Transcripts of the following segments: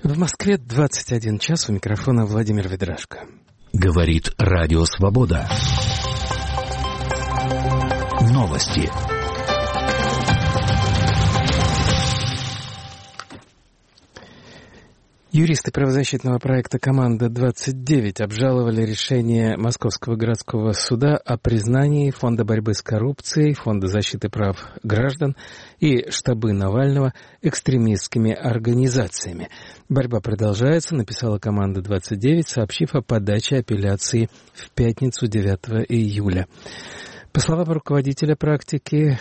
В Москве 21 час, у микрофона Владимир Ведрашко. Говорит Радио Свобода. Новости. Юристы правозащитного проекта «Команда-29» обжаловали решение Московского городского суда о признании Фонда борьбы с коррупцией, Фонда защиты прав граждан и штабы Навального экстремистскими организациями. Борьба продолжается, написала «Команда-29», сообщив о подаче апелляции в пятницу 9 июля. По словам руководителя практики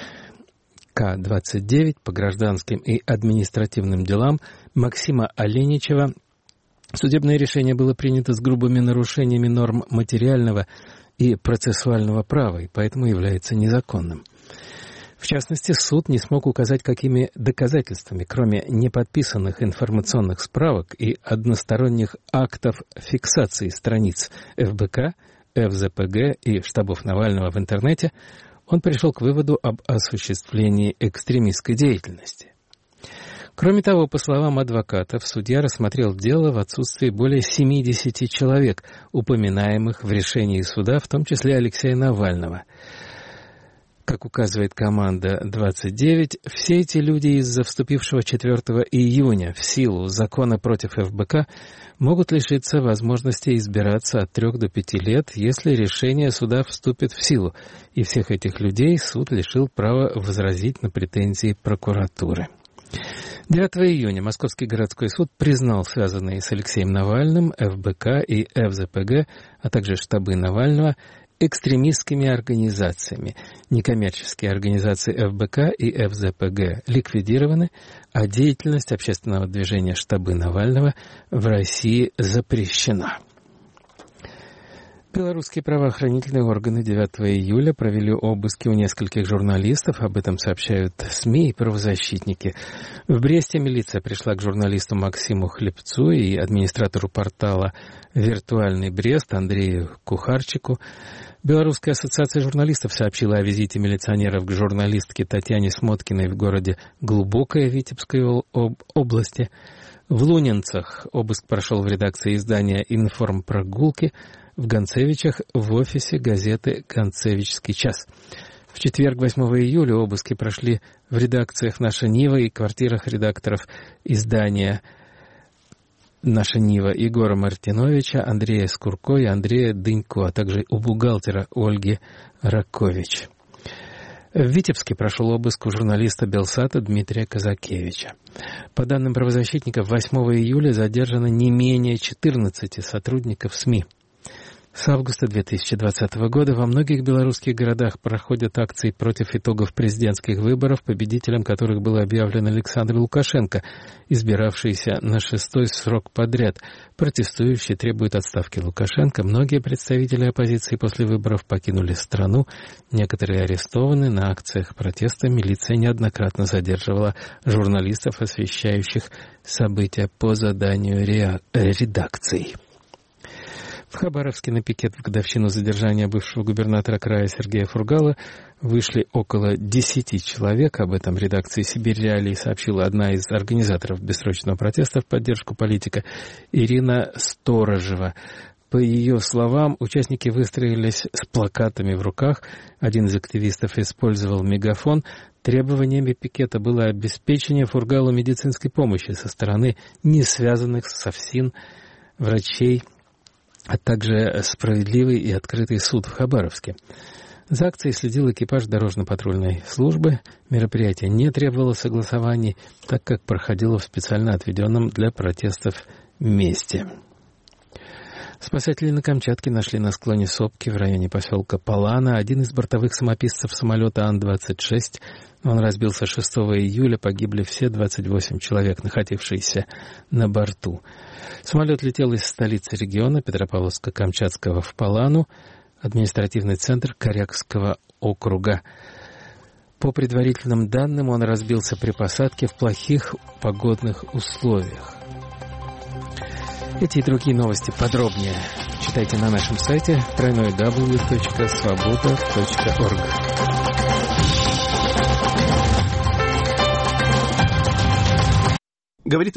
К-29 по гражданским и административным делам Максима Оленичева, судебное решение было принято с грубыми нарушениями норм материального и процессуального права, и поэтому является незаконным. В частности, суд не смог указать, какими доказательствами, кроме неподписанных информационных справок и односторонних актов фиксации страниц ФБК, ФЗПГ и штабов Навального в интернете, он пришел к выводу об осуществлении экстремистской деятельности. Кроме того, по словам адвокатов, судья рассмотрел дело в отсутствии более 70 человек, упоминаемых в решении суда, в том числе Алексея Навального. Как указывает «Команда-29», все эти люди из-за вступившего 4 июня в силу закона против ФБК могут лишиться возможности избираться от 3 до 5 лет, если решение суда вступит в силу, и всех этих людей суд лишил права возразить на претензии прокуратуры. 9 июня Московский городской суд признал связанные с Алексеем Навальным ФБК и ФЗПГ, а также штабы Навального, экстремистскими организациями. Некоммерческие организации ФБК и ФЗПГ ликвидированы, а деятельность общественного движения «Штабы Навального» в России запрещена. Белорусские правоохранительные органы 9 июля провели обыски у нескольких журналистов, об этом сообщают СМИ и правозащитники. В Бресте милиция пришла к журналисту Максиму Хлебцу и администратору портала «Виртуальный Брест» Андрею Кухарчику. Белорусская ассоциация журналистов сообщила о визите милиционеров к журналистке Татьяне Смоткиной в городе Глубокое Витебской области. В Лунинцах обыск прошел в редакции издания «Информпрогулки», в Гонцевичах в офисе газеты «Гонцевичский час». В четверг, 8 июля, обыски прошли в редакциях «Наша Нива» и квартирах редакторов издания «Наша Нива» Егора Мартиновича, Андрея Скурко и Андрея Дынько, а также у бухгалтера Ольги Ракович. В Витебске прошел обыск у журналиста Белсата Дмитрия Казакевича. По данным правозащитников, 8 июля задержано не менее 14 сотрудников СМИ. С августа 2020 года во многих белорусских городах проходят акции против итогов президентских выборов, победителем которых был объявлен Александр Лукашенко, избиравшийся на 6-й срок подряд. Протестующие требуют отставки Лукашенко. Многие представители оппозиции после выборов покинули страну. Некоторые арестованы. На акциях протеста милиция неоднократно задерживала журналистов, освещающих события по заданию редакций. В Хабаровске на пикет в годовщину задержания бывшего губернатора края Сергея Фургала вышли около 10 человек. Об этом редакции «Сибирь Реалии» сообщила одна из организаторов бессрочного протеста в поддержку политика Ирина Сторожева. По ее словам, участники выстроились с плакатами в руках. Один из активистов использовал мегафон. Требованиями пикета было обеспечение Фургалу медицинской помощи со стороны не связанных с ФСИН врачей, а также справедливый и открытый суд в Хабаровске. За акцией следил экипаж дорожно-патрульной службы. Мероприятие не требовало согласований, так как проходило в специально отведенном для протестов месте. Спасатели на Камчатке нашли на склоне сопки в районе поселка Палана один из бортовых самописцев самолета Ан-26. Он разбился 6 июля, погибли все 28 человек, находившиеся на борту. Самолет летел из столицы региона Петропавловска-Камчатского в Палану, административный центр Корякского округа. По предварительным данным, он разбился при посадке в плохих погодных условиях. Эти и другие новости подробнее читайте на нашем сайте www.svoboda.org.